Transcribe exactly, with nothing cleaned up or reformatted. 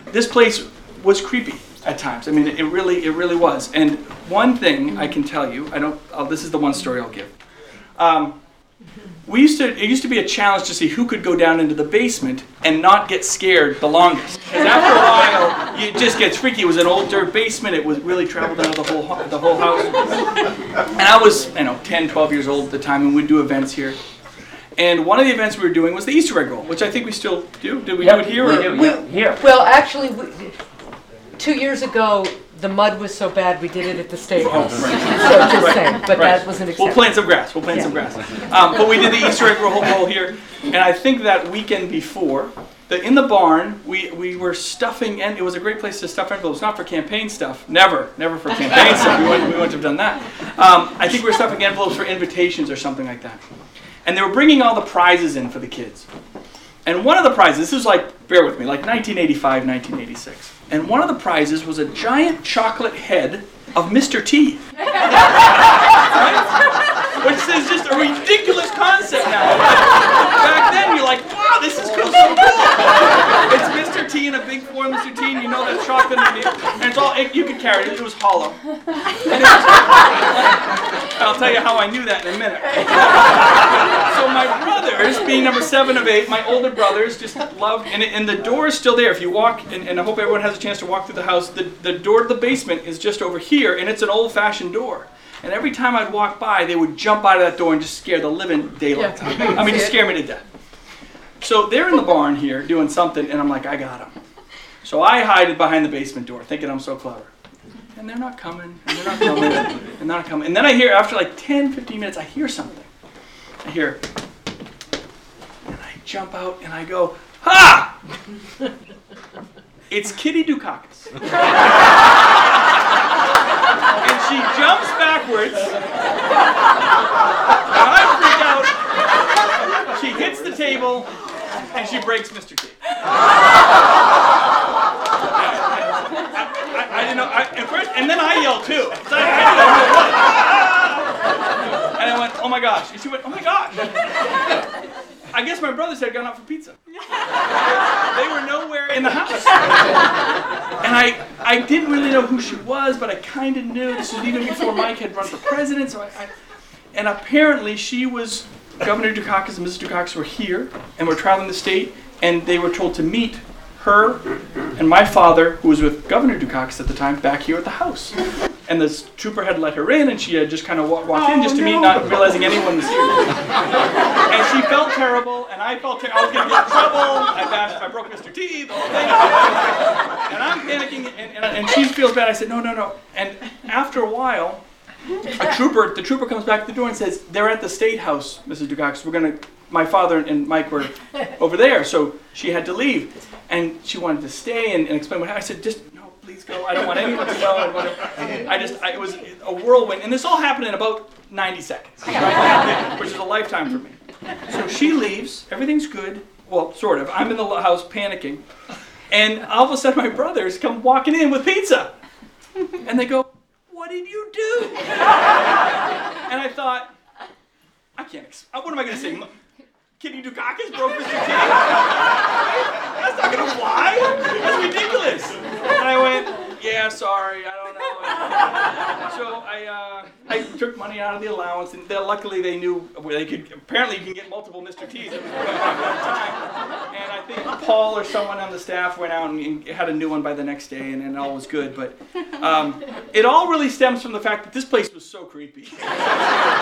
this place was creepy at times. I mean, it really, it really was. And one thing I can tell you, I don't. I'll, this is the one story I'll give. Um, we used to. It used to be a challenge to see who could go down into the basement and not get scared the longest. Because after a while, it just gets freaky. It was an old dirt basement. It was really traveled out of the whole the whole house. And I was, you know, ten, twelve years old at the time, and we'd do events here. And one of the events we were doing was the Easter egg roll, which I think we still do. Did we yep, do it here? We or? do, yeah. Here. Well, actually, we, two years ago, the mud was so bad we did it at the state house. Oh, right. So just right. saying, but right. that was an exception. We'll plant some grass. We'll plant yeah. some grass. Um, but we did the Easter egg roll, roll here, and I think that weekend before, the, in the barn, we, we were stuffing, and it was a great place to stuff envelopes, not for campaign stuff. Never, never for campaign stuff. We wouldn't, we wouldn't have done that. Um, I think we were stuffing envelopes for invitations or something like that. And they were bringing all the prizes in for the kids. And one of the prizes, this was like, bear with me, like nineteen eighty-five, nineteen eighty-six. And one of the prizes was a giant chocolate head of Mister T. Right? Which is just a ridiculous concept now. Back then, you're like, wow, this is cool, so cool. It's Mister T in a big form, Mister T, and you know that's chocolate underneath. And it's all, it, you could carry it, it was hollow. And it was, I'll tell you how I knew that in a minute. So my brothers, being number seven of eight, my older brothers just loved, and, it, and the door is still there. If you walk, and, and I hope everyone has a chance to walk through the house, the, the door to the basement is just over here, and it's an old-fashioned door. And every time I'd walk by, they would jump out of that door and just scare the living daylights out of me. I mean, just scare me to death. So they're in the barn here doing something, and I'm like, I got them. So I hide behind the basement door, thinking I'm so clever. And they're not coming, and they're not coming, and they're not coming. And then I hear, after like ten, fifteen minutes, I hear something. I hear, and I jump out, and I go, ha! It's Kitty Dukakis. And she jumps backwards, and I freak out. She hits the table, and she breaks Mister T. I, I, I didn't know, I, at first, and then I yelled too. So I, I didn't know who it was. And I went, oh my gosh. And she went, oh my gosh. I guess my brothers had gone out for pizza. They were nowhere in the house. And I, I didn't really know who she was, but I kind of knew. This was even before Mike had run for president. So I, I, and apparently she was, Governor Dukakis and Missus Dukakis were here and were traveling the state, and they were told to meet her and my father, who was with Governor Dukakis at the time, back here at the house. And the trooper had let her in, and she had just kind of walked oh, in just to no. meet, not realizing anyone was here. And she felt terrible, and I felt terrible. I was going to get in trouble. I bashed, I broke Mister T, the whole thing. And I'm panicking, and, and, and she feels bad. I said, no, no, no. And after a while, a trooper, the trooper comes back to the door and says, they're at the State House, Missus Dukakis. We're going to, my father and Mike were over there, so she had to leave. And she wanted to stay and, and explain what happened. I said, just, no, please go. I don't want anyone to know. I, want to, I just, I, it was a whirlwind. And this all happened in about ninety seconds, right? Which is a lifetime for me. So she leaves. Everything's good. Well, sort of. I'm in the house panicking. And all of a sudden, my brothers come walking in with pizza. And they go, what did you do? And I thought, I can't, ex- what am I going to say? Kitty Dukakis broke Mister T? That's not going to fly. That's ridiculous. And I went, yeah, sorry, I don't know. So I uh, I took money out of the allowance, and they, luckily they knew where they could, apparently you can get multiple Mister T's at one time. And I think Paul or someone on the staff went out and, and had a new one by the next day, and, and all was good. But um, it all really stems from the fact that this place was so creepy.